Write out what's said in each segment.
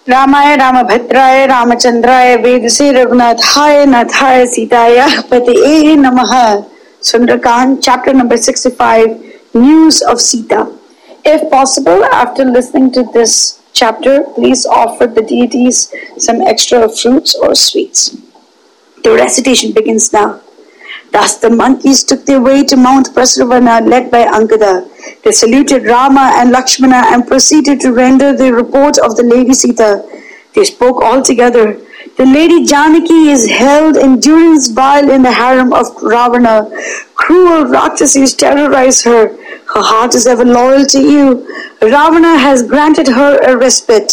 रामाय रामभद्राय रामचंद्राय वेदसे रघुनाथाय नाथाय सीताय पतये नमः. Sundarkand, chapter number 65, News of Sita. If possible, after listening to this chapter, please offer the deities some extra fruits or sweets. The recitation begins now. Thus the monkeys took their way to Mount Prasravana led by Angada. They saluted Rama and Lakshmana and proceeded to render their report of the Lady Sita. They spoke all together. The Lady Janaki is held in durance vile in the harem of Ravana. Cruel Rakshasis terrorize her. Her heart is ever loyal to you. Ravana has granted her a respite.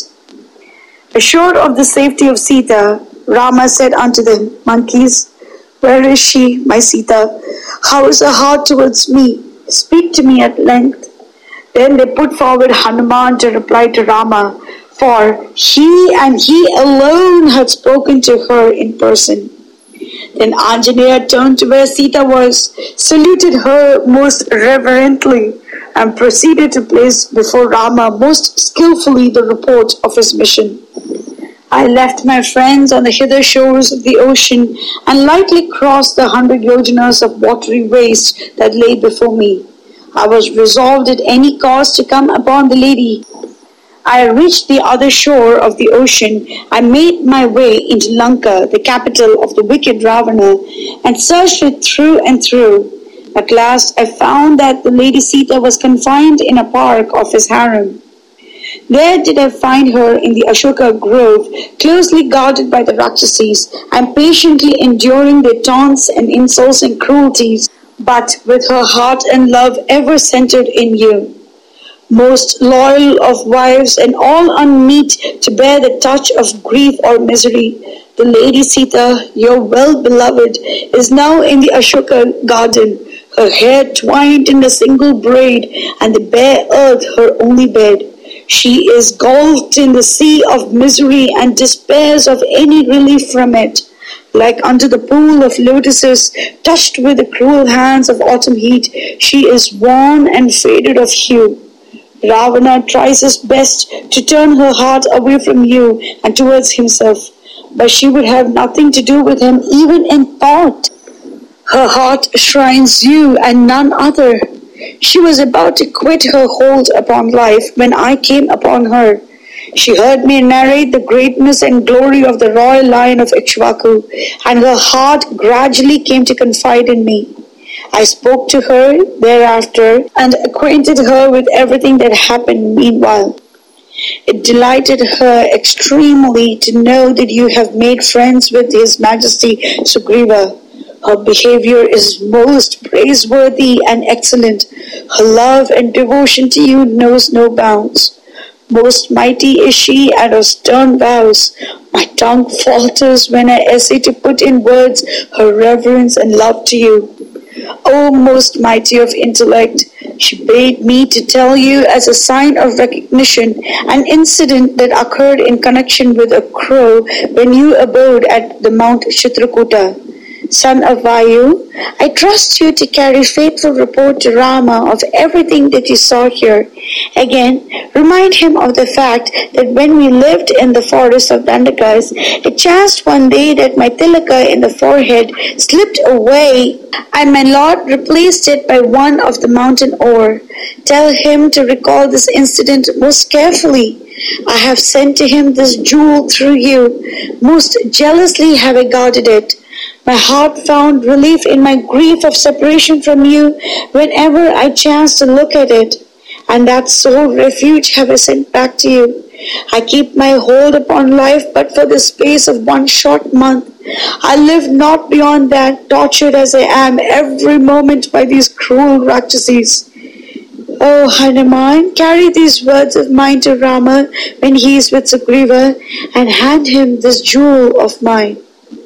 Assured of the safety of Sita, Rama said unto the monkeys, "Where is she, my Sita? How is her heart towards me? Speak to me at length." Then they put forward Hanuman to reply to Rama, for he and he alone had spoken to her in person. Then Anjaneya turned to where Sita was, saluted her most reverently, and proceeded to place before Rama most skillfully the report of his mission. I left my friends on the hither shores of the ocean and lightly crossed the 100 yojanas of watery waste that lay before me. I was resolved at any cost to come upon the lady. I reached the other shore of the ocean. I made my way into Lanka, the capital of the wicked Ravana, and searched it through and through. At last I found that the Lady Sita was confined in a park of his harem. There did I find her in the Ashoka grove, closely guarded by the Rakshasis, and patiently enduring their taunts and insults and cruelties, but with her heart and love ever centered in you. Most loyal of wives and all unmeet to bear the touch of grief or misery, the Lady Sita, your well-beloved, is now in the Ashoka garden, her hair twined in a single braid, and the bare earth her only bed. She is gulfed in the sea of misery and despairs of any relief from it. Like unto the pool of lotuses, touched with the cruel hands of autumn heat, she is worn and faded of hue. Ravana tries his best to turn her heart away from you and towards himself, but she would have nothing to do with him even in thought. Her heart shrines you and none other. She was about to quit her hold upon life when I came upon her. She heard me narrate the greatness and glory of the royal line of Ikshvaku, and her heart gradually came to confide in me. I spoke to her thereafter and acquainted her with everything that happened meanwhile. It delighted her extremely to know that you have made friends with His Majesty Sugriva. Her behavior is most praiseworthy and excellent. Her love and devotion to you knows no bounds. Most mighty is she at her stern vows. My tongue falters when I essay to put in words her reverence and love to you. O most mighty of intellect, she bade me to tell you as a sign of recognition an incident that occurred in connection with a crow when you abode at the Mount Chitrakuta. Son of Vayu, I trust you to carry faithful report to Rama of everything that you saw here. Again, remind him of the fact that when we lived in the forest of Dandakas, it chanced one day that my tilaka in the forehead slipped away, and my lord replaced it by one of the mountain ore. Tell him to recall this incident most carefully. I have sent to him this jewel through you. Most jealously have I guarded it. My heart found relief in my grief of separation from you whenever I chanced to look at it, and that sole refuge have I sent back to you. I keep my hold upon life but for the space of one short month. I live not beyond that, tortured as I am every moment by these cruel Rakshasis. O Hanuman, carry these words of mine to Rama when he is with Sugriva, and hand him this jewel of mine.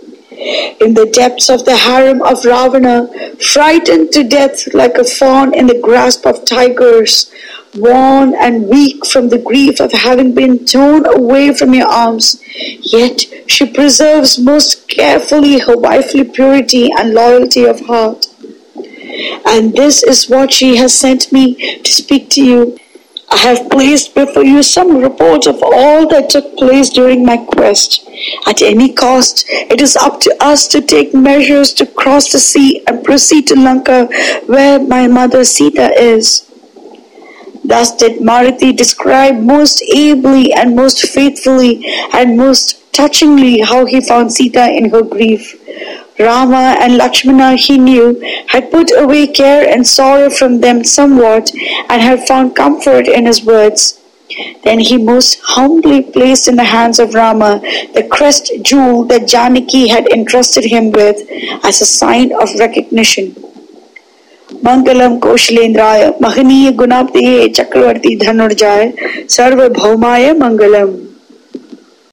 In the depths of the harem of Ravana, frightened to death like a fawn in the grasp of tigers, worn and weak from the grief of having been torn away from your arms, yet she preserves most carefully her wifely purity and loyalty of heart. And this is what she has sent me to speak to you. I have placed before you some report of all that took place during my quest. At any cost, it is up to us to take measures to cross the sea and proceed to Lanka, where my mother Sita is. Thus did Marathi describe most ably and most faithfully and most touchingly how he found Sita in her grief. Rama and Lakshmana, he knew, had put away care and sorrow from them somewhat and had found comfort in his words. Then he most humbly placed in the hands of Rama the crest jewel that Janaki had entrusted him with as a sign of recognition. Mangalam Koshalendraya Mahaniya Gunabdiye Chakravarti Dhanurjaya Sarva Bhaumaya Mangalam.